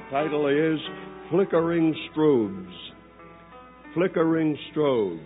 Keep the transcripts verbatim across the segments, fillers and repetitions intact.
title is Flickering Strobes. Flickering Strobes.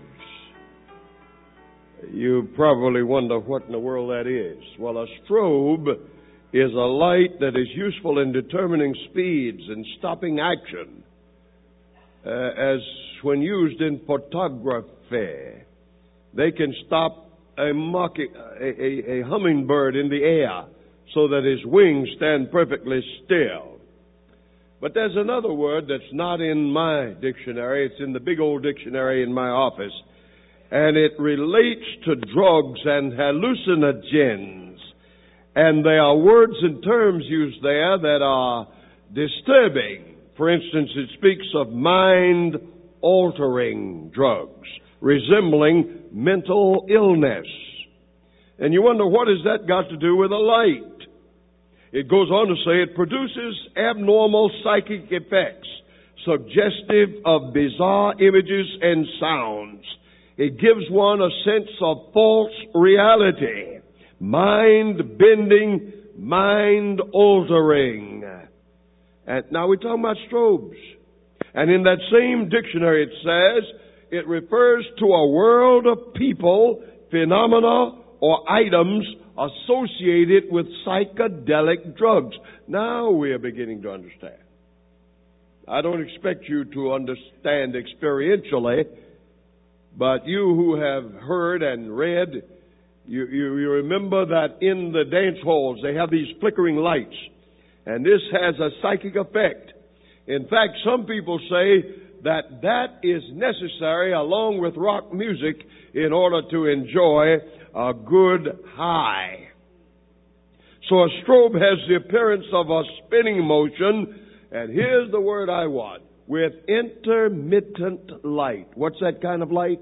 You probably wonder what in the world that is. Well, a strobe is a light that is useful in determining speeds and stopping action, uh, as when used in photography. They can stop a, mocking, a, a, a hummingbird in the air so that his wings stand perfectly still. But there's another word that's not in my dictionary. It's in the big old dictionary in my office. And it relates to drugs and hallucinogens. And there are words and terms used there that are disturbing. For instance, it speaks of mind-altering drugs, resembling mental illness. And you wonder, what has that got to do with a light? It goes on to say it produces abnormal psychic effects, suggestive of bizarre images and sounds. It gives one a sense of false reality, mind-bending, mind-altering. And now we're talking about strobes. And in that same dictionary it says it refers to a world of people, phenomena, or items associated with psychedelic drugs. Now we are beginning to understand. I don't expect you to understand experientially, but you who have heard and read, you, you, you remember that in the dance halls they have these flickering lights, and this has a psychic effect. In fact, some people say that that is necessary along with rock music in order to enjoy a good high. So a strobe has the appearance of a spinning motion, and here's the word I want, with intermittent light. What's that kind of light?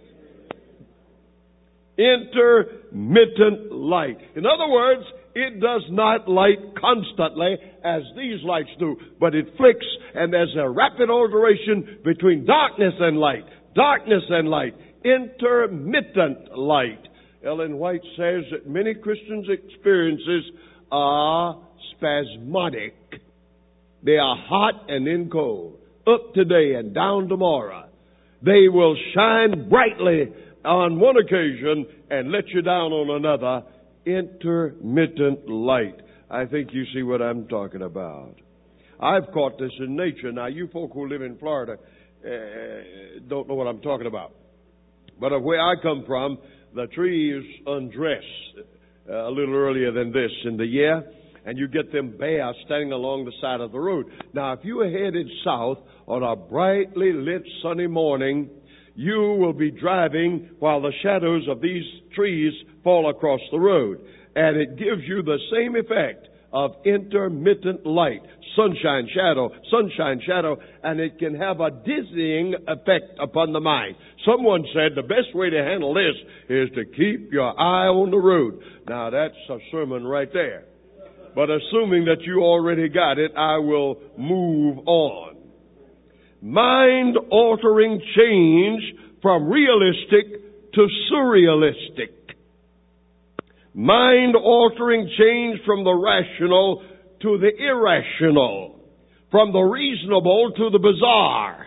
Intermittent light. In other words, it does not light constantly as these lights do, but it flicks, and there's a rapid alteration between darkness and light, darkness and light, intermittent light. Ellen White says that many Christians' experiences are spasmodic. They are hot and then cold, up today and down tomorrow. They will shine brightly on one occasion and let you down on another. Intermittent light. I think you see what I'm talking about. I've caught this in nature. Now, you folk who live in Florida uh, don't know what I'm talking about. But where I come from, the trees undress uh, a little earlier than this in the year, and you get them bare standing along the side of the road. Now, if you are headed south on a brightly lit sunny morning, you will be driving while the shadows of these trees fall across the road. And it gives you the same effect of intermittent light. Sunshine, shadow, sunshine, shadow, and it can have a dizzying effect upon the mind. Someone said the best way to handle this is to keep your eye on the road. Now, that's a sermon right there. But assuming that you already got it, I will move on. Mind-altering change from realistic to surrealistic. Mind-altering change from the rational to the irrational. From the reasonable to the bizarre.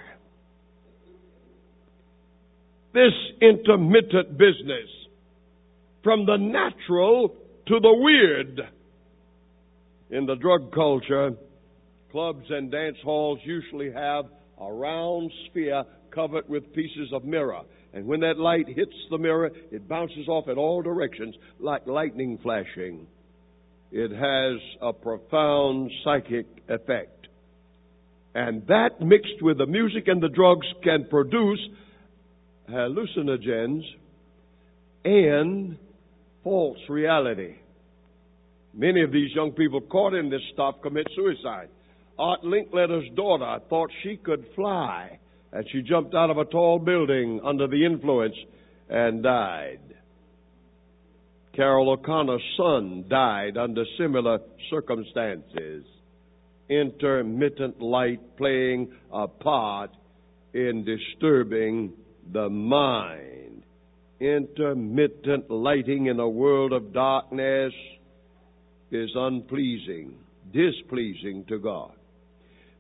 This intermittent business. From the natural to the weird. In the drug culture, clubs and dance halls usually have a round sphere covered with pieces of mirror. And when that light hits the mirror, it bounces off in all directions like lightning flashing. It has a profound psychic effect. And that mixed with the music and the drugs can produce hallucinogens and false reality. Many of these young people caught in this stuff commit suicide. Art Linkletter's daughter thought she could fly, and she jumped out of a tall building under the influence and died. Carol O'Connor's son died under similar circumstances. Intermittent light playing a part in disturbing the mind. Intermittent lighting in a world of darkness is unpleasing, displeasing to God.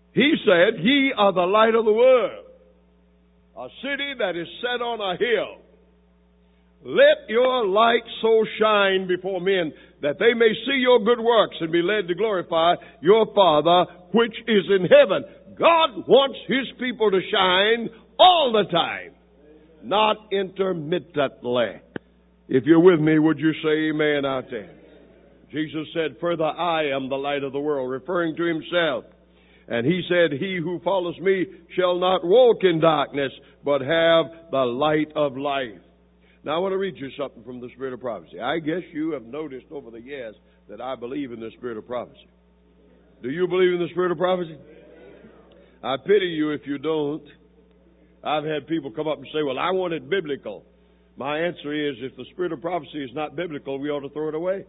He said, ye are the light of the world, a city that is set on a hill. Let your light so shine before men that they may see your good works and be led to glorify your Father which is in heaven. God wants His people to shine all the time, not intermittently. If you're with me, would you say amen out there? Jesus said, further, I am the light of the world, referring to Himself. And He said, he who follows me shall not walk in darkness, but have the light of life. Now I want to read you something from the Spirit of Prophecy. I guess you have noticed over the years that I believe in the Spirit of Prophecy. Do you believe in the Spirit of Prophecy? I pity you if you don't. I've had people come up and say, well, I want it biblical. My answer is, if the Spirit of Prophecy is not biblical, we ought to throw it away.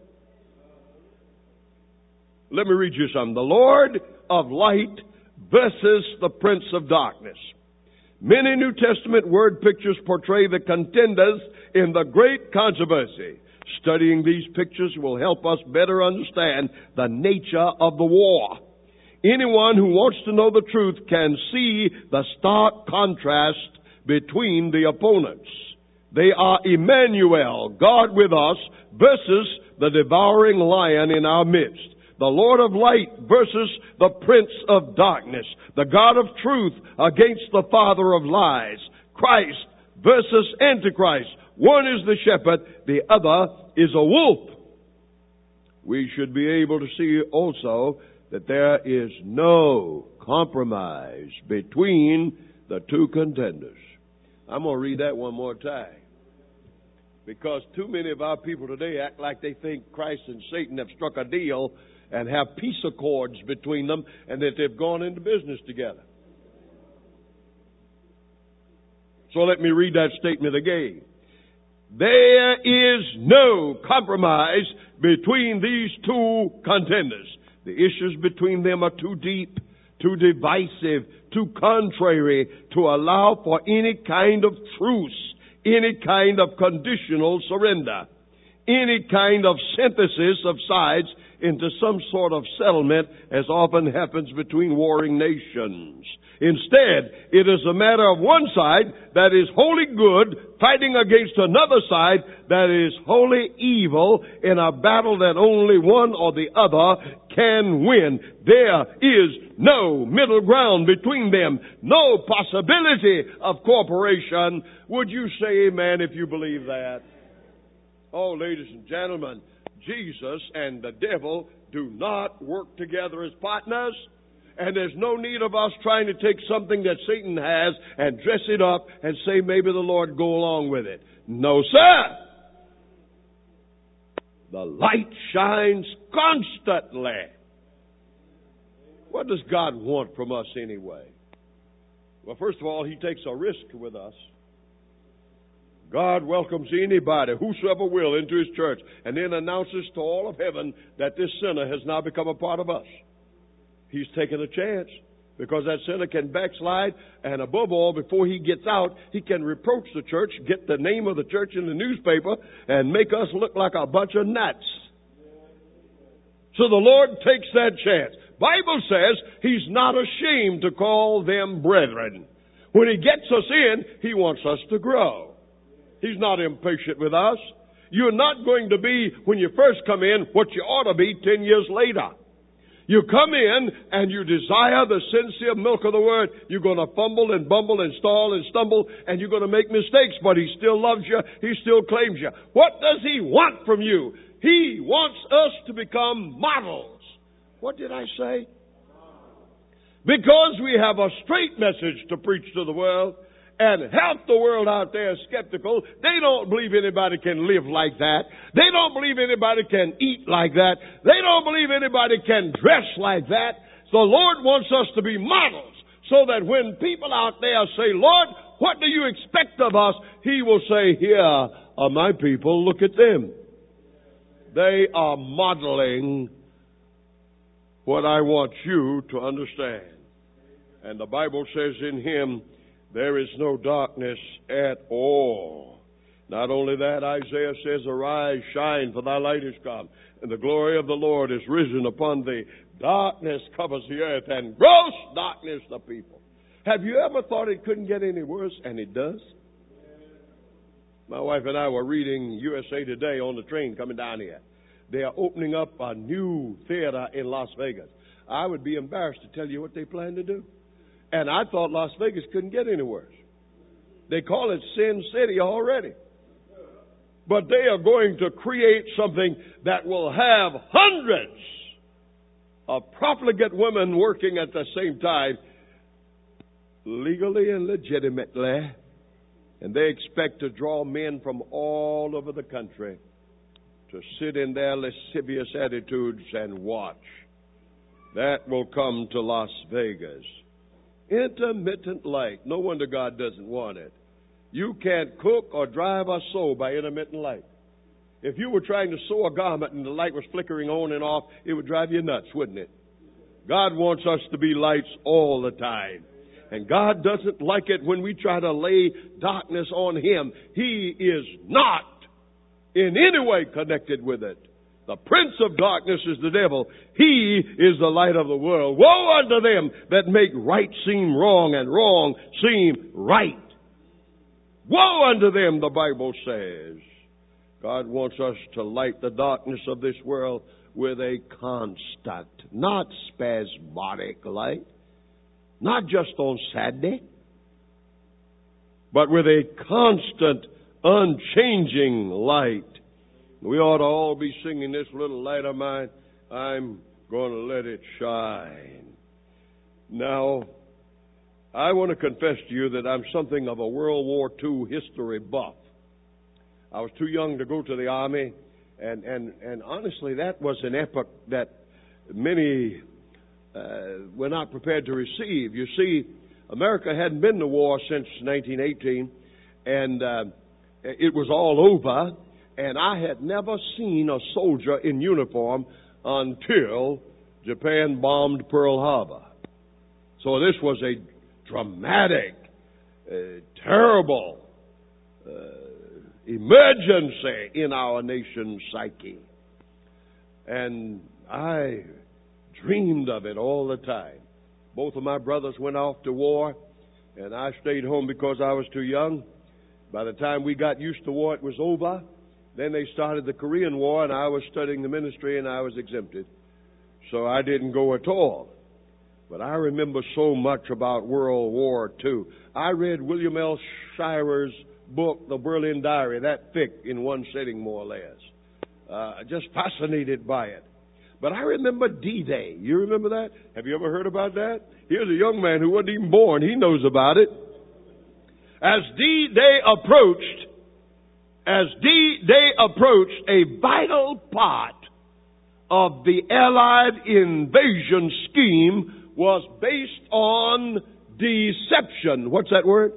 Let me read you something. The Lord of light versus the Prince of darkness. Many New Testament word pictures portray the contenders in the great controversy. Studying these pictures will help us better understand the nature of the war. Anyone who wants to know the truth can see the stark contrast between the opponents. They are Emmanuel, God with us, versus the devouring lion in our midst. The Lord of light versus the Prince of darkness. The God of truth against the Father of lies. Christ versus Antichrist. One is the shepherd, the other is a wolf. We should be able to see also that there is no compromise between the two contenders. I'm going to read that one more time. Because too many of our people today act like they think Christ and Satan have struck a deal and have peace accords between them, and that they've gone into business together. So let me read that statement again. There is no compromise between these two contenders. The issues between them are too deep, too divisive, too contrary to allow for any kind of truce, any kind of conditional surrender, any kind of synthesis of sides into some sort of settlement, as often happens between warring nations. Instead, it is a matter of one side that is wholly good fighting against another side that is wholly evil in a battle that only one or the other can win. There is no middle ground between them, no possibility of cooperation. Would you say amen if you believe that? Oh, ladies and gentlemen, Jesus and the devil do not work together as partners. And there's no need of us trying to take something that Satan has and dress it up and say maybe the Lord go along with it. No, sir. The light shines constantly. What does God want from us anyway? Well, first of all, He takes a risk with us. God welcomes anybody, whosoever will, into His church, and then announces to all of heaven that this sinner has now become a part of us. He's taken a chance, because that sinner can backslide, and above all, before he gets out, he can reproach the church, get the name of the church in the newspaper, and make us look like a bunch of nuts. So the Lord takes that chance. Bible says He's not ashamed to call them brethren. When He gets us in, He wants us to grow. He's not impatient with us. You're not going to be, when you first come in, what you ought to be ten years later. You come in and you desire the sincere milk of the Word. You're going to fumble and bumble and stall and stumble, and you're going to make mistakes, but He still loves you. He still claims you. What does He want from you? He wants us to become models. What did I say? Because we have a straight message to preach to the world, and half the world out there is skeptical. They don't believe anybody can live like that. They don't believe anybody can eat like that. They don't believe anybody can dress like that. The Lord wants us to be models, so that when people out there say, Lord, what do you expect of us? He will say, here are my people, look at them. They are modeling what I want you to understand. And the Bible says in Him, there is no darkness at all. Not only that, Isaiah says, arise, shine, for thy light is come, and the glory of the Lord is risen upon thee. Darkness covers the earth, and gross darkness the people. Have you ever thought it couldn't get any worse? And it does. My wife and I were reading U S A Today on the train coming down here. They are opening up a new theater in Las Vegas. I would be embarrassed to tell you what they plan to do. And I thought Las Vegas couldn't get any worse. They call it Sin City already. But they are going to create something that will have hundreds of profligate women working at the same time, legally and legitimately. And they expect to draw men from all over the country to sit in their lascivious attitudes and watch. That will come to Las Vegas. Intermittent light. No wonder God doesn't want it. You can't cook or drive or sew by intermittent light. If you were trying to sew a garment and the light was flickering on and off, it would drive you nuts, wouldn't it? God wants us to be lights all the time. And God doesn't like it when we try to lay darkness on Him. He is not in any way connected with it. The prince of darkness is the devil. He is the light of the world. Woe unto them that make right seem wrong and wrong seem right. Woe unto them, the Bible says. God wants us to light the darkness of this world with a constant, not spasmodic light, not just on Saturday, but with a constant, unchanging light. We ought to all be singing this little light of mine, I'm going to let it shine. Now, I want to confess to you that I'm something of a World War Two history buff. I was too young to go to the Army, and, and, and honestly, that was an epoch that many uh, were not prepared to receive. You see, America hadn't been to war since nineteen eighteen, and uh, it was all over, and I had never seen a soldier in uniform until Japan bombed Pearl Harbor. So this was a dramatic, uh, terrible uh, emergency in our nation's psyche. And I dreamed of it all the time. Both of my brothers went off to war, and I stayed home because I was too young. By the time we got used to war, it was over. Then they started the Korean War, and I was studying the ministry, and I was exempted. So I didn't go at all. But I remember so much about World War Two. I read William L. Shirer's book, The Berlin Diary, that thick in one sitting, more or less. Uh, just fascinated by it. But I remember D-Day. You remember that? Have you ever heard about that? Here's a young man who wasn't even born. He knows about it. As D-Day approached, as D-Day approached, a vital part of the Allied invasion scheme was based on deception. What's that word?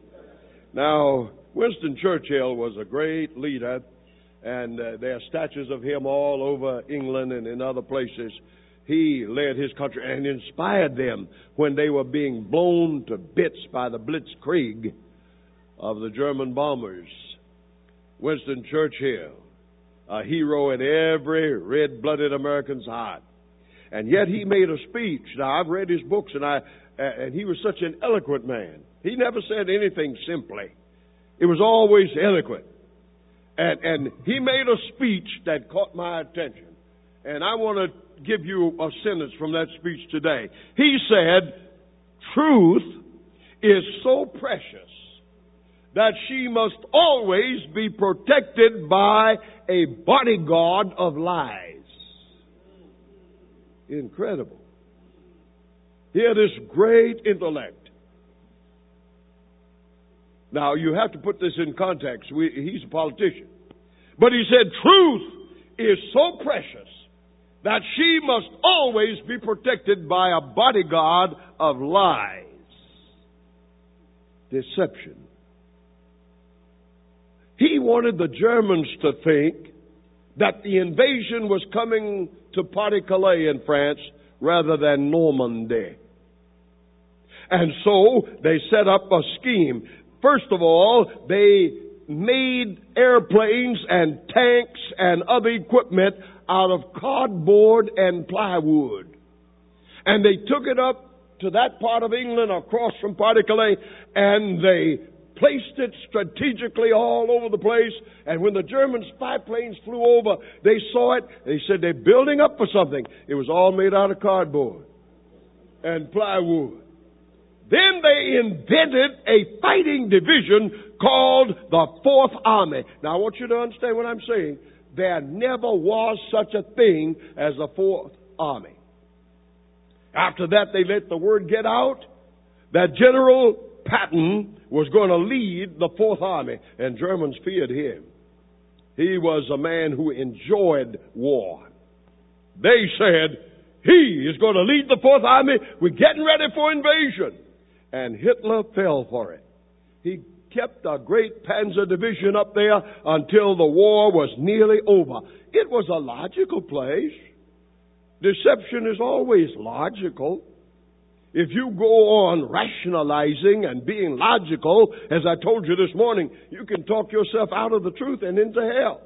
Now, Winston Churchill was a great leader, and uh, there are statues of him all over England and in other places. He led his country and inspired them when they were being blown to bits by the Blitzkrieg of the German bombers. Winston Churchill, a hero in every red-blooded American's heart. And yet he made a speech. Now, I've read his books, and I and he was such an eloquent man. He never said anything simply. It was always eloquent. And, and he made a speech that caught my attention. And I want to give you a sentence from that speech today. He said, "Truth is so precious that she must always be protected by a bodyguard of lies." Incredible. Here, this great intellect. Now, you have to put this in context. We, he's a politician. But he said, truth is so precious that she must always be protected by a bodyguard of lies. Deception. He wanted the Germans to think that the invasion was coming to Pas-de-Calais in France rather than Normandy. And so they set up a scheme. First of all, they made airplanes and tanks and other equipment out of cardboard and plywood. And they took it up to that part of England across from Pas-de-Calais, and they placed it strategically all over the place. And when the German spy planes flew over, they saw it. They said they're building up for something. It was all made out of cardboard and plywood. Then they invented a fighting division called the Fourth Army. Now I want you to understand what I'm saying. There never was such a thing as the Fourth Army. After that, they let the word get out that General Patton was going to lead the Fourth Army, and Germans feared him. He was a man who enjoyed war. They said, he is going to lead the Fourth Army. We're getting ready for invasion. And Hitler fell for it. He kept a great panzer division up there until the war was nearly over. It was a logical place. Deception is always logical. If you go on rationalizing and being logical, as I told you this morning, you can talk yourself out of the truth and into hell.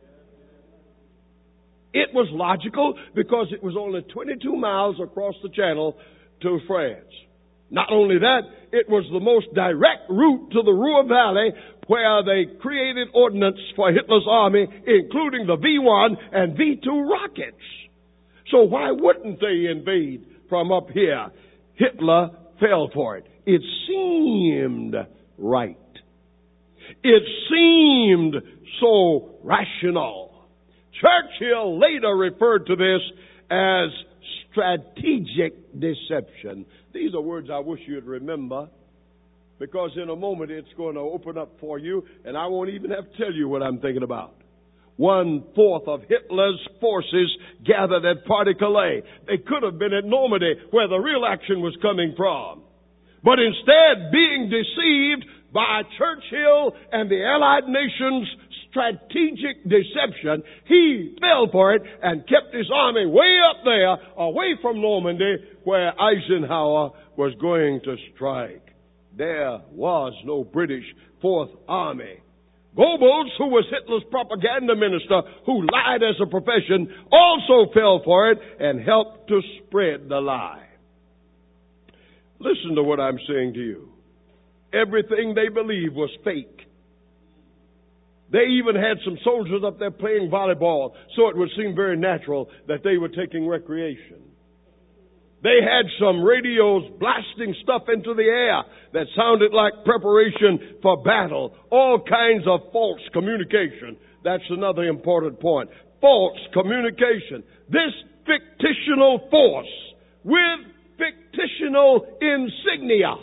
It was logical because it was only twenty-two miles across the channel to France. Not only that, it was the most direct route to the Ruhr Valley, where they created ordnance for Hitler's army, including the V one and V two rockets. So why wouldn't they invade from up here? Hitler fell for it. It seemed right. It seemed so rational. Churchill later referred to this as strategic deception. These are words I wish you'd remember, because in a moment it's going to open up for you, and I won't even have to tell you what I'm thinking about. One-fourth of Hitler's forces gathered at Pas-de-Calais. They could have been at Normandy, where the real action was coming from. But instead, being deceived by Churchill and the Allied nations' strategic deception, he fell for it and kept his army way up there, away from Normandy, where Eisenhower was going to strike. There was no British Fourth Army. Goebbels, who was Hitler's propaganda minister, who lied as a profession, also fell for it and helped to spread the lie. Listen to what I'm saying to you. Everything they believed was fake. They even had some soldiers up there playing volleyball, so it would seem very natural that they were taking recreation. They had some radios blasting stuff into the air that sounded like preparation for battle. All kinds of false communication. That's another important point. False communication. This fictional force with fictional insignia.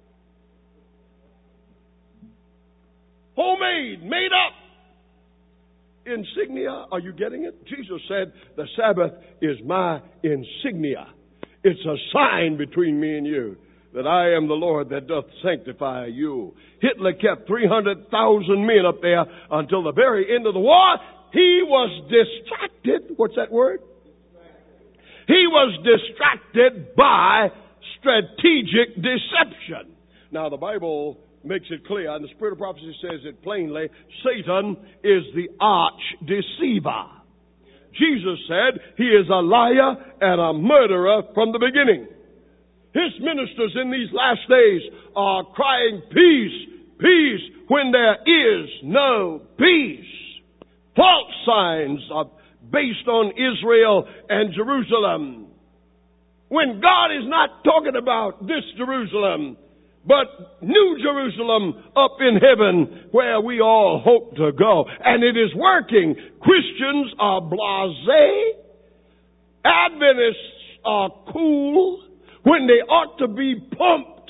Homemade, made up. Insignia, are you getting it? Jesus said, the Sabbath is my insignia. It's a sign between me and you that I am the Lord that doth sanctify you. Hitler kept three hundred thousand men up there until the very end of the war. He was distracted. What's that word? He was distracted by strategic deception. Now, the Bible makes it clear, and the Spirit of Prophecy says it plainly, Satan is the arch deceiver. Jesus said he is a liar and a murderer from the beginning. His ministers in these last days are crying peace, peace, when there is no peace. False signs are based on Israel and Jerusalem, when God is not talking about this Jerusalem, but New Jerusalem up in heaven, where we all hope to go. And it is working. Christians are blasé. Adventists are cool when they ought to be pumped.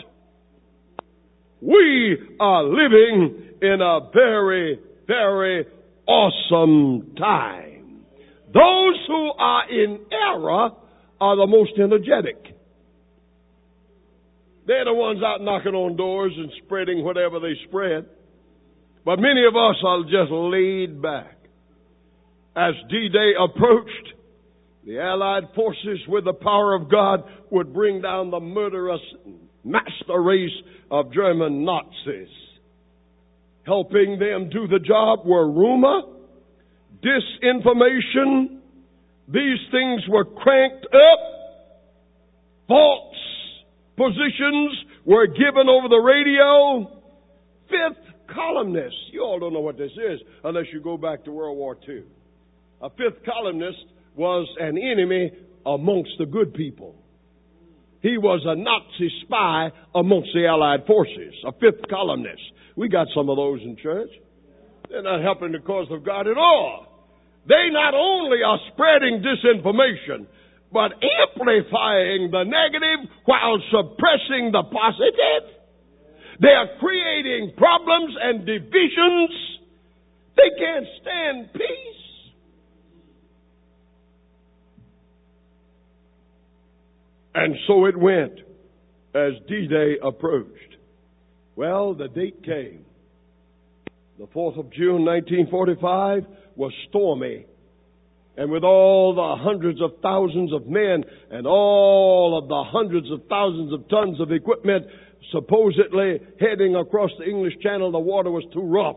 We are living in a very, very awesome time. Those who are in error are the most energetic. They're the ones out knocking on doors and spreading whatever they spread. But many of us are just laid back. As D-Day approached, the Allied forces with the power of God would bring down the murderous master race of German Nazis. Helping them do the job were rumor, disinformation. These things were cranked up. false positions were given over the radio. Fifth columnist. You all don't know what this is unless you go back to World War Two. A fifth columnist was an enemy amongst the good people. He was a Nazi spy amongst the Allied forces. A fifth columnist. We got some of those in church. They're not helping the cause of God at all. They not only are spreading disinformation, but amplifying the negative while suppressing the positive. They are creating problems and divisions. They can't stand peace. And so it went as D-Day approached. Well, the date came. The fourth of June, nineteen forty-five, was stormy. And with all the hundreds of thousands of men and all of the hundreds of thousands of tons of equipment supposedly heading across the English Channel, the water was too rough.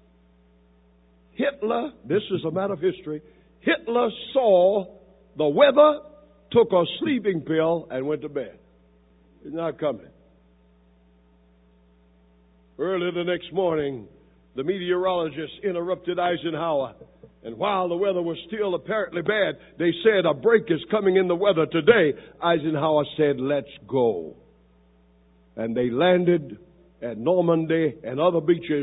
Hitler, this is a matter of history, Hitler saw the weather, took a sleeping pill, and went to bed. He's not coming. Early the next morning, the meteorologists interrupted Eisenhower. And while the weather was still apparently bad, they said a break is coming in the weather today. Eisenhower said, let's go. And they landed at Normandy and other beaches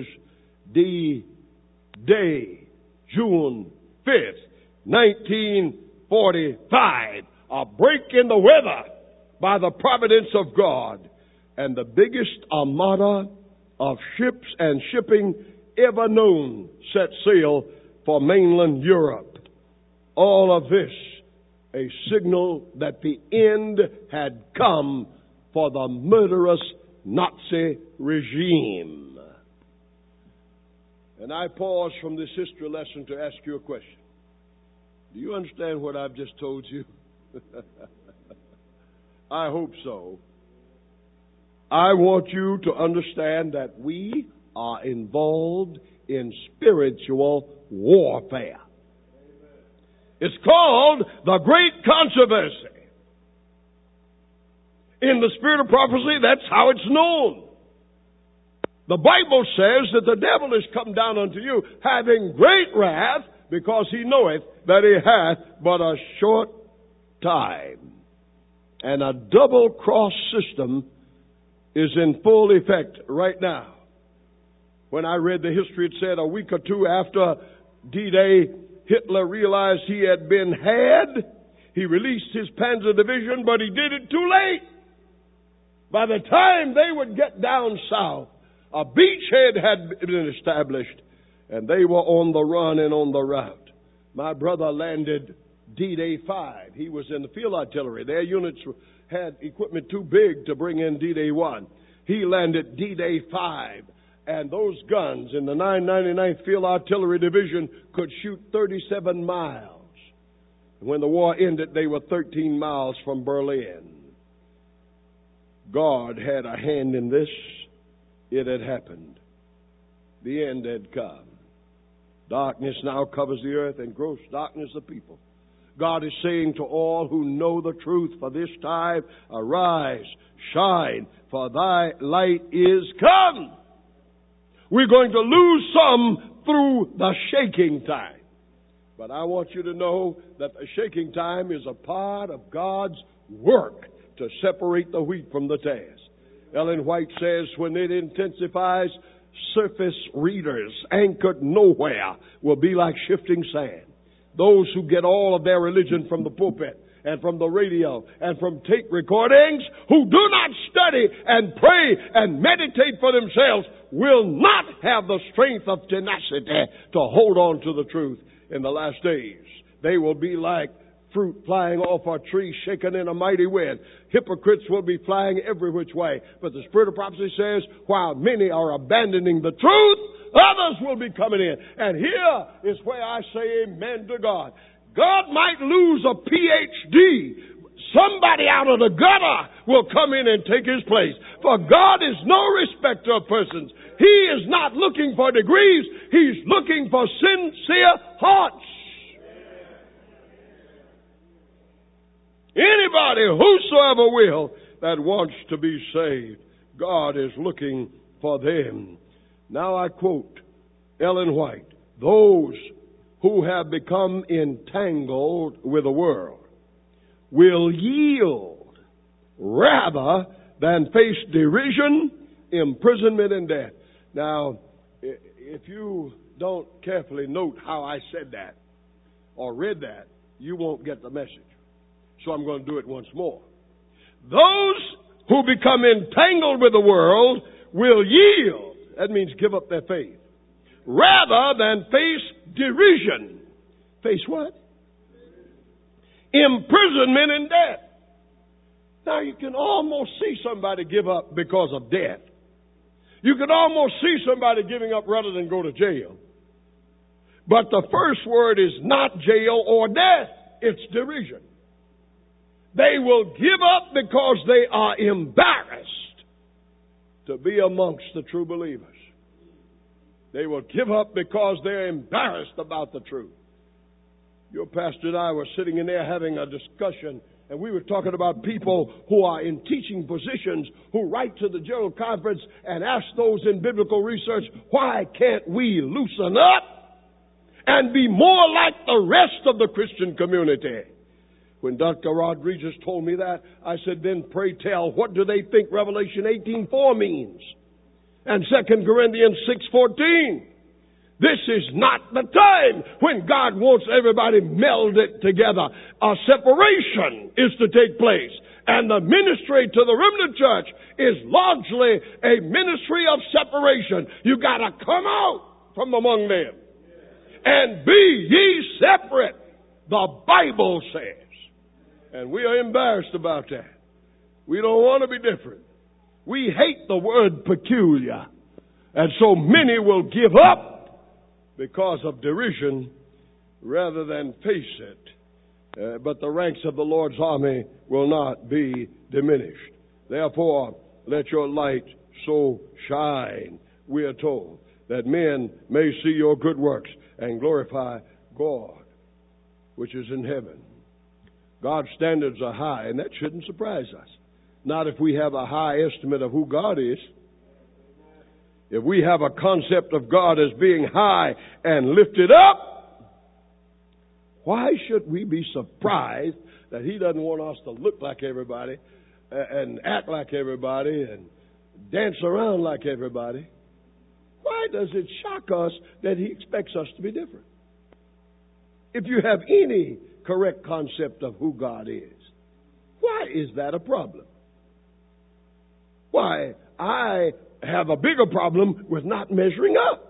D-Day, June fifth, nineteen forty-five. A break in the weather by the providence of God. And the biggest armada of ships and shipping ever known set sail for mainland Europe. All of this a signal that the end had come for the murderous Nazi regime. And I pause from this history lesson to ask you a question. Do you understand what I've just told you? I hope so. I want you to understand that we are involved in spiritual warfare. It's called the Great Controversy. In the spirit of prophecy, that's how it's known. The Bible says that the devil is come down unto you, having great wrath, because he knoweth that he hath but a short time. And a double-cross system is in full effect right now. When I read the history, it said a week or two after D-Day, Hitler realized he had been had. He released his Panzer Division, but he did it too late. By the time they would get down south, a beachhead had been established, and they were on the run and on the route. My brother landed D-Day five. He was in the field artillery. Their units had equipment too big to bring in D-Day one. He landed D-Day five. And those guns in the nine ninety-ninth Field Artillery Division could shoot thirty-seven miles. When the war ended, they were thirteen miles from Berlin. God had a hand in this. It had happened. The end had come. Darkness now covers the earth, and gross darkness the people. God is saying to all who know the truth for this time, arise, shine, for thy light is come. We're going to lose some through the shaking time. But I want you to know that the shaking time is a part of God's work to separate the wheat from the tares. Ellen White says, when it intensifies, surface readers anchored nowhere will be like shifting sand. Those who get all of their religion from the pulpit and from the radio and from tape recordings, who do not study and pray and meditate for themselves, will not have the strength of tenacity to hold on to the truth in the last days. They will be like fruit flying off a tree shaken in a mighty wind. Hypocrites will be flying every which way. But the spirit of prophecy says, while many are abandoning the truth, others will be coming in. And here is where I say amen to God. God might lose a P H D. Somebody out of the gutter will come in and take his place. For God is no respecter of persons. He is not looking for degrees. He's looking for sincere hearts. Anybody, whosoever will, that wants to be saved, God is looking for them. Now I quote Ellen White, those who have become entangled with the world will yield rather than face derision, imprisonment, and death. Now, if you don't carefully note how I said that or read that, you won't get the message. So I'm going to do it once more. Those who become entangled with the world will yield. That means give up their faith. Rather than face derision. Face what? Imprisonment and death. Now you can almost see somebody give up because of death. You can almost see somebody giving up rather than go to jail. But the first word is not jail or death. It's derision. They will give up because they are embarrassed to be amongst the true believers. They will give up because they're embarrassed about the truth. Your pastor and I were sitting in there having a discussion, and we were talking about people who are in teaching positions who write to the General Conference and ask those in biblical research, why can't we loosen up and be more like the rest of the Christian community? When Doctor Rodriguez told me that, I said, then pray tell, what do they think Revelation eighteen four means? And Second Corinthians six fourteen. This is not the time when God wants everybody melded together. A separation is to take place. And the ministry to the remnant church is largely a ministry of separation. You got to come out from among them and be ye separate, the Bible says. And we are embarrassed about that. We don't want to be different. We hate the word peculiar. And so many will give up because of derision rather than face it. Uh, but the ranks of the Lord's army will not be diminished. Therefore, let your light so shine, we are told, that men may see your good works and glorify God, which is in heaven. God's standards are high, and that shouldn't surprise us. Not if we have a high estimate of who God is. If we have a concept of God as being high and lifted up, why should we be surprised that He doesn't want us to look like everybody and act like everybody and dance around like everybody? Why does it shock us that He expects us to be different? If you have any correct concept of who God is, why is that a problem? Why, I have a bigger problem with not measuring up.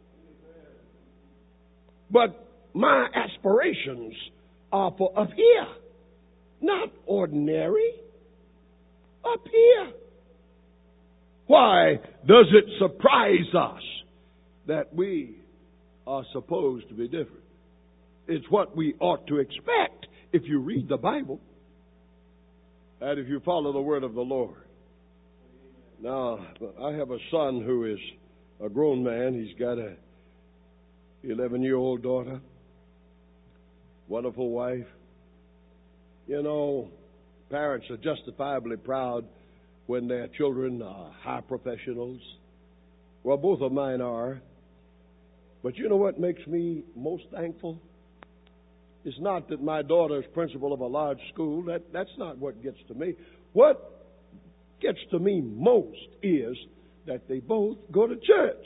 But my aspirations are for up here, not ordinary. Up here. Why does it surprise us that we are supposed to be different? It's what we ought to expect if you read the Bible and if you follow the word of the Lord. Now, I have a son who is a grown man. He's got a eleven-year-old daughter, wonderful wife. You know, parents are justifiably proud when their children are high professionals. Well, both of mine are. But you know what makes me most thankful? It's not that my daughter is principal of a large school. That, that's not what gets to me. What gets to me most is that they both go to church.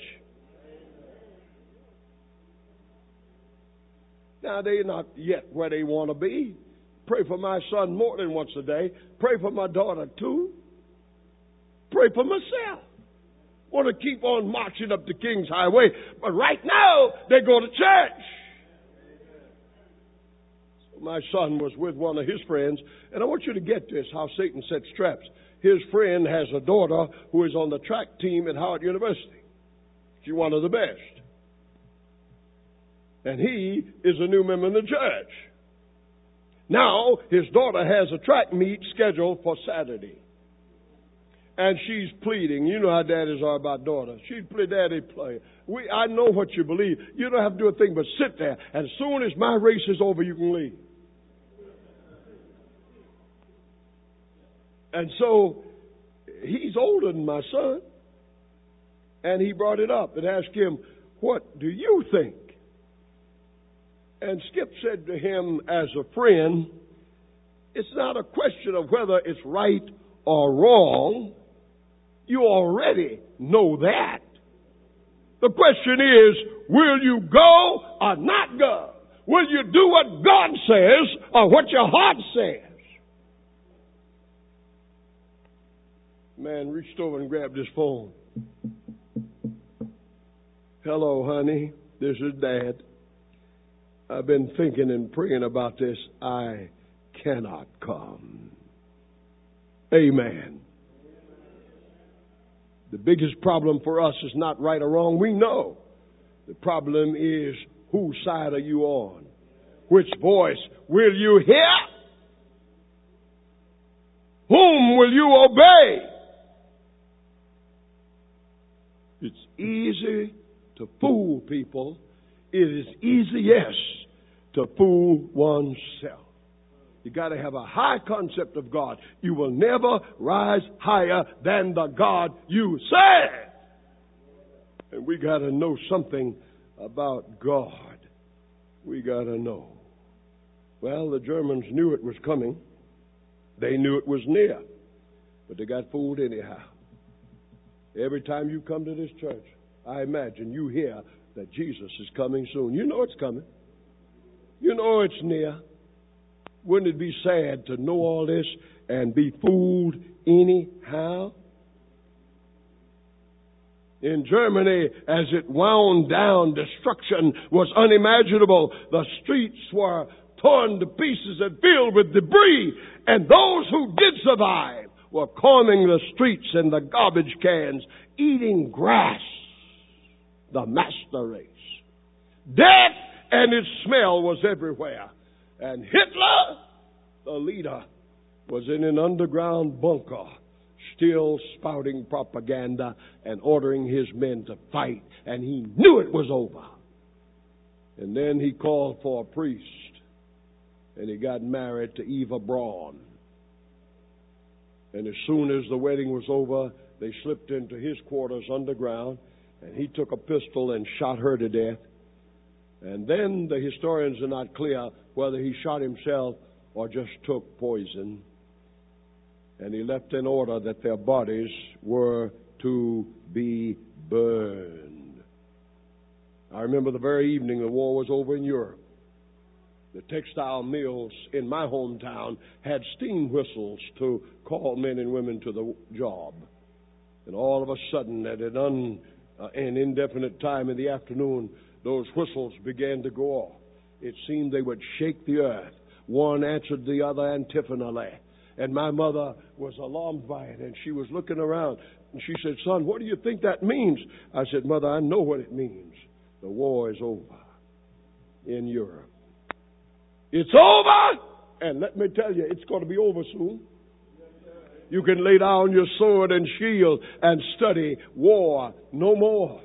Now, they're not yet where they want to be. Pray for my son more than once a day. Pray for my daughter too. Pray for myself. Want to keep on marching up the King's Highway, but right now they go to church. So my son was with one of his friends, and I want you to get this, how Satan sets traps. His friend has a daughter who is on the track team at Howard University. She's one of the best. And he is a new member in the church. Now, his daughter has a track meet scheduled for Saturday. And she's pleading. You know how daddies are about daughters. She's pleading, Daddy, play. We, I know what you believe. You don't have to do a thing but sit there. And as soon as my race is over, you can leave. And so he's older than my son. And he brought it up and asked him, what do you think? And Skip said to him as a friend, it's not a question of whether it's right or wrong. You already know that. The question is, will you go or not go? Will you do what God says or what your heart says? Man reached over and grabbed his phone. Hello, honey. This is Dad. I've been thinking and praying about this. I cannot come. Amen. The biggest problem for us is not right or wrong. We know. The problem is, whose side are you on? Which voice will you hear? Whom will you obey? It's easy to fool people. It is easiest to fool oneself. You got to have a high concept of God. You will never rise higher than the God you serve. And we got to know something about God. We got to know. Well, the Germans knew it was coming. They knew it was near. But they got fooled anyhow. Every time you come to this church, I imagine you hear that Jesus is coming soon. You know it's coming. You know it's near. Wouldn't it be sad to know all this and be fooled anyhow? In Germany, as it wound down, destruction was unimaginable. The streets were torn to pieces and filled with debris. And those who did survive were combing the streets and the garbage cans, eating grass. The master race. Death and its smell was everywhere. And Hitler, the leader, was in an underground bunker, still spouting propaganda and ordering his men to fight. And he knew it was over. And then he called for a priest. And he got married to Eva Braun. And as soon as the wedding was over, they slipped into his quarters underground. And he took a pistol and shot her to death. And then the historians are not clear whether he shot himself or just took poison. And he left an order that their bodies were to be burned. I remember the very evening the war was over in Europe. The textile mills in my hometown had steam whistles to call men and women to the job. And all of a sudden, at an, un, uh, an indefinite time in the afternoon, those whistles began to go off. It seemed they would shake the earth. One answered the other antiphonally. And my mother was alarmed by it, and she was looking around. And she said, son, what do you think that means? I said, Mother, I know what it means. The war is over in Europe. It's over! And let me tell you, it's going to be over soon. You can lay down your sword and shield and study war no more.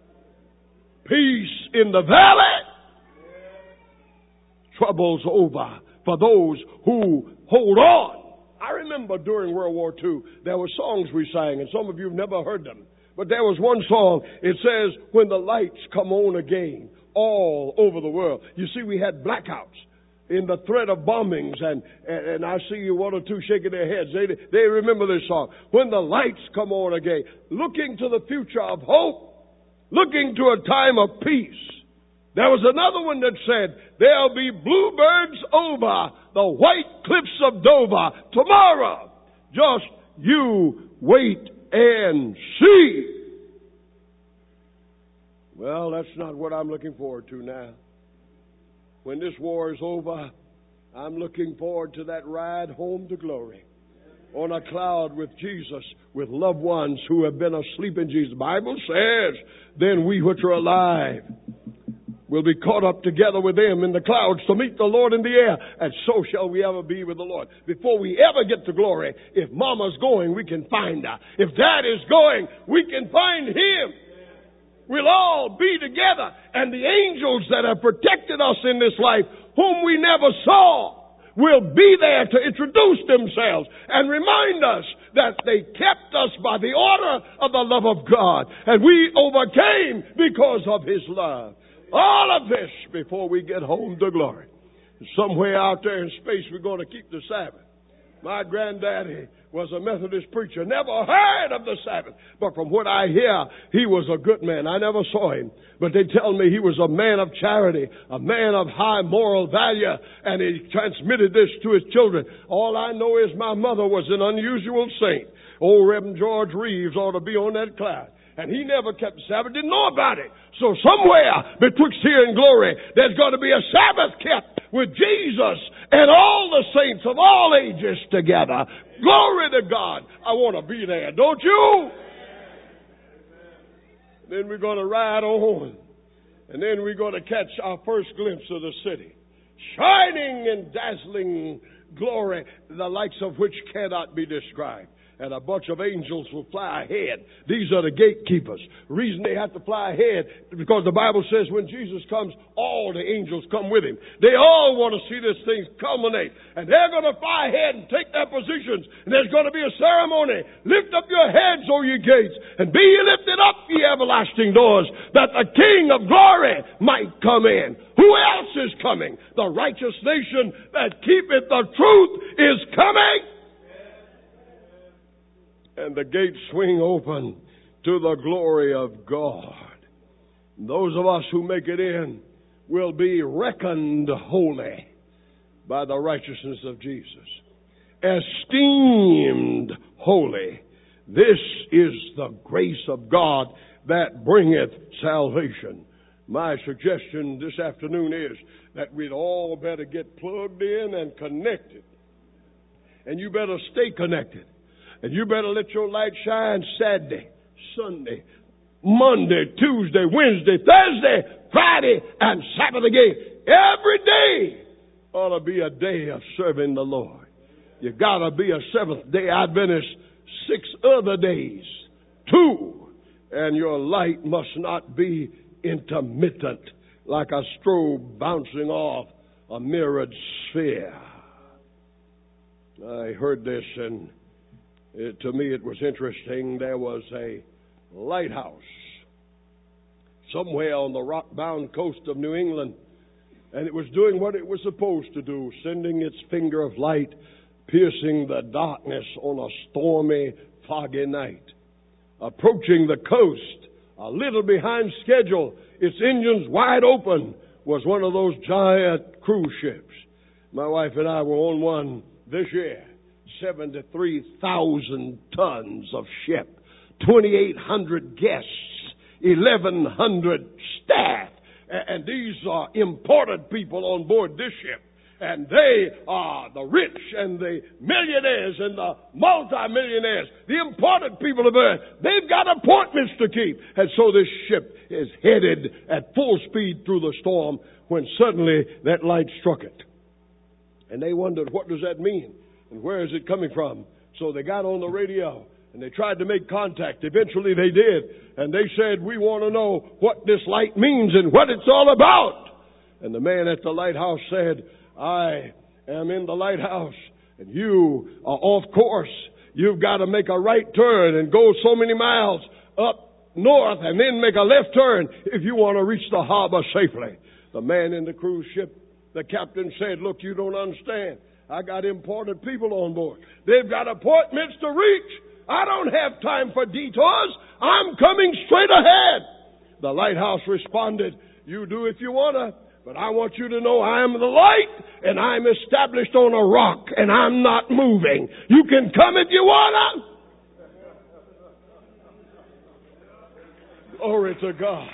Peace in the valley. Trouble's over for those who hold on. I remember during World War Two, there were songs we sang, and some of you have never heard them. But there was one song, it says, when the lights come on again, all over the world. You see, we had blackouts in the threat of bombings, and, and, and I see one or two shaking their heads. They, they remember this song. When the lights come on again, looking to the future of hope, looking to a time of peace. There was another one that said, there'll be bluebirds over the white cliffs of Dover tomorrow. Just you wait and see. Well, that's not what I'm looking forward to now. When this war is over, I'm looking forward to that ride home to glory. On a cloud with Jesus, with loved ones who have been asleep in Jesus. The Bible says, then we which are alive will be caught up together with them in the clouds to meet the Lord in the air. And so shall we ever be with the Lord. Before we ever get to glory, if Mama's going, we can find her. If Dad is going, we can find him. We'll all be together. And the angels that have protected us in this life, whom we never saw, will be there to introduce themselves and remind us that they kept us by the order of the love of God. And we overcame because of His love. All of this before we get home to glory. Somewhere out there in space we're going to keep the Sabbath. My granddaddy was a Methodist preacher. Never heard of the Sabbath. But from what I hear, he was a good man. I never saw him. But they tell me he was a man of charity, a man of high moral value, and he transmitted this to his children. All I know is my mother was an unusual saint. Old Reverend George Reeves ought to be on that cloud. And he never kept the Sabbath, didn't know about it. So somewhere betwixt here and glory, there's going to be a Sabbath kept with Jesus and all the saints of all ages together. Glory to God. I want to be there, don't you? Then we're going to ride on. And then we're going to catch our first glimpse of the city. Shining and dazzling glory, the likes of which cannot be described. And a bunch of angels will fly ahead. These are the gatekeepers. The reason they have to fly ahead is because the Bible says when Jesus comes, all the angels come with Him. They all want to see this thing culminate. And they're going to fly ahead and take their positions. And there's going to be a ceremony. Lift up your heads, O ye gates, and be ye lifted up, ye everlasting doors, that the King of glory might come in. Who else is coming? The righteous nation that keepeth the truth is coming. And the gates swing open to the glory of God. Those of us who make it in will be reckoned holy by the righteousness of Jesus. Esteemed holy. This is the grace of God that bringeth salvation. My suggestion this afternoon is that we'd all better get plugged in and connected. And you better stay connected. And you better let your light shine Saturday, Sunday, Monday, Tuesday, Wednesday, Thursday, Friday, and Sabbath again. Every day ought to be a day of serving the Lord. You gotta be a Seventh Day Adventist six other days, too. And your light must not be intermittent like a strobe bouncing off a mirrored sphere. I heard this and It, to me, it was interesting. There was a lighthouse somewhere on the rock-bound coast of New England, and it was doing what it was supposed to do, sending its finger of light, piercing the darkness on a stormy, foggy night. Approaching the coast, a little behind schedule, its engines wide open, was one of those giant cruise ships. My wife and I were on one this year. seventy-three thousand tons of ship, twenty-eight hundred guests, eleven hundred staff. And these are important people on board this ship. And they are the rich and the millionaires and the multimillionaires, the important people of earth. They've got appointments to keep. And so this ship is headed at full speed through the storm when suddenly that light struck it. And they wondered, what does that mean? And where is it coming from? So they got on the radio and they tried to make contact. Eventually they did. And they said, we want to know what this light means and what it's all about. And the man at the lighthouse said, I am in the lighthouse and you are off course. You've got to make a right turn and go so many miles up north and then make a left turn if you want to reach the harbor safely. The man in the cruise ship, the captain said, look, you don't understand. I got important people on board. They've got appointments to reach. I don't have time for detours. I'm coming straight ahead. The lighthouse responded, you do if you want to, but I want you to know I am the light and I'm established on a rock and I'm not moving. You can come if you want to. Glory to God.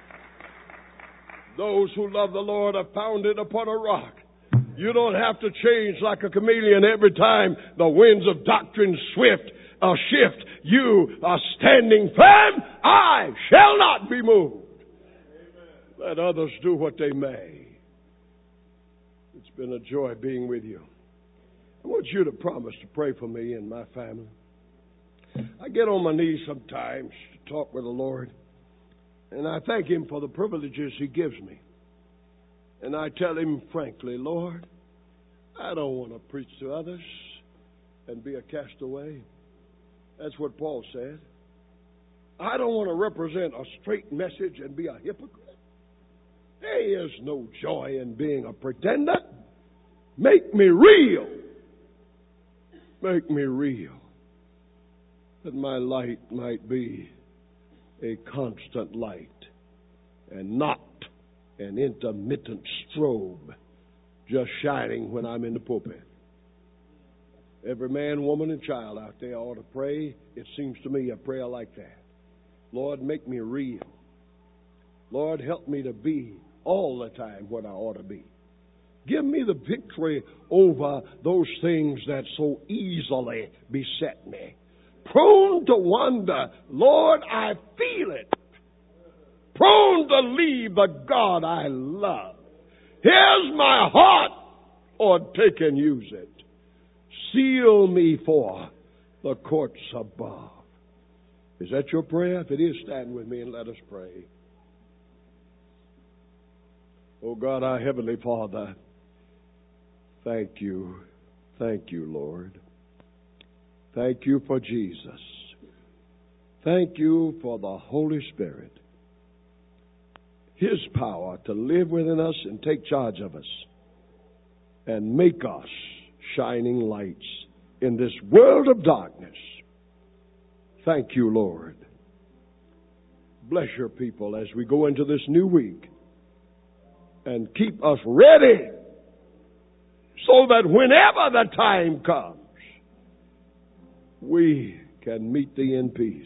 Those who love the Lord are founded upon a rock. You don't have to change like a chameleon every time the winds of doctrine swift or shift. You are standing firm. I shall not be moved. Let others do what they may. It's been a joy being with you. I want you to promise to pray for me and my family. I get on my knees sometimes to talk with the Lord, and I thank Him for the privileges He gives me. And I tell Him frankly, Lord, I don't want to preach to others and be a castaway. That's what Paul said. I don't want to represent a straight message and be a hypocrite. There is no joy in being a pretender. Make me real. Make me real. That my light might be a constant light and not an intermittent strobe just shining when I'm in the pulpit. Every man, woman, and child out there ought to pray, it seems to me, a prayer like that. Lord, make me real. Lord, help me to be all the time what I ought to be. Give me the victory over those things that so easily beset me. Prone to wonder, Lord, I feel it. Prone to leave the God I love. Here's my heart. Lord, take and use it. Seal me for the courts above. Is that your prayer? If it is, stand with me and let us pray. Oh God, our Heavenly Father, thank you. Thank you, Lord. Thank you for Jesus. Thank you for the Holy Spirit. His power to live within us and take charge of us and make us shining lights in this world of darkness. Thank you, Lord. Bless your people as we go into this new week and keep us ready so that whenever the time comes, we can meet thee in peace.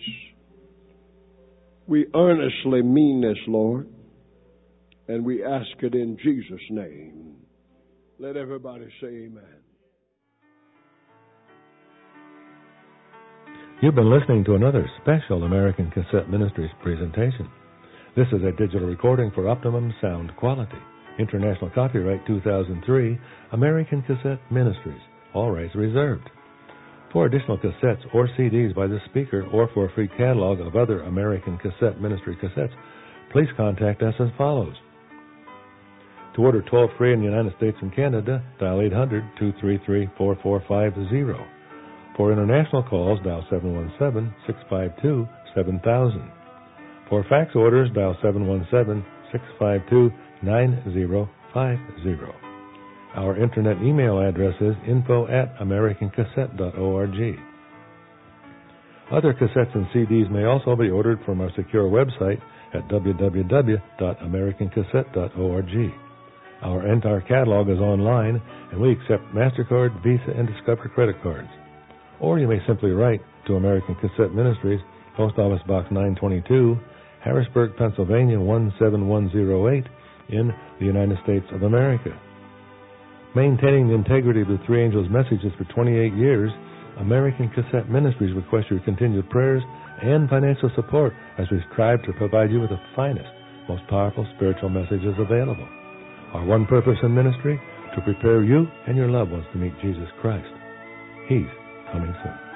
We earnestly mean this, Lord, and we ask it in Jesus' name. Let everybody say amen. You've been listening to another special American Cassette Ministries presentation. This is a digital recording for optimum sound quality. International copyright two thousand three, American Cassette Ministries. All rights reserved. For additional cassettes or C Ds by the speaker or for a free catalog of other American Cassette Ministry cassettes, please contact us as follows. To order toll-free in the United States and Canada, dial eight hundred, two three three, four four five zero. For international calls, dial seven one seven, six five two, seven thousand. For fax orders, dial seven one seven, six five two, nine zero five zero. Our internet email address is info at american cassette dot org. Other cassettes and C Ds may also be ordered from our secure website at w w w dot american cassette dot org. Our entire catalog is online, and we accept MasterCard, Visa, and Discover credit cards. Or you may simply write to American Cassette Ministries, Post Office Box nine twenty-two, Harrisburg, Pennsylvania one seven one zero eight, in the United States of America. Maintaining the integrity of the Three Angels' messages for twenty-eight years, American Cassette Ministries requests your continued prayers and financial support as we strive to provide you with the finest, most powerful spiritual messages available. Our one purpose in ministry, to prepare you and your loved ones to meet Jesus Christ. He's coming soon.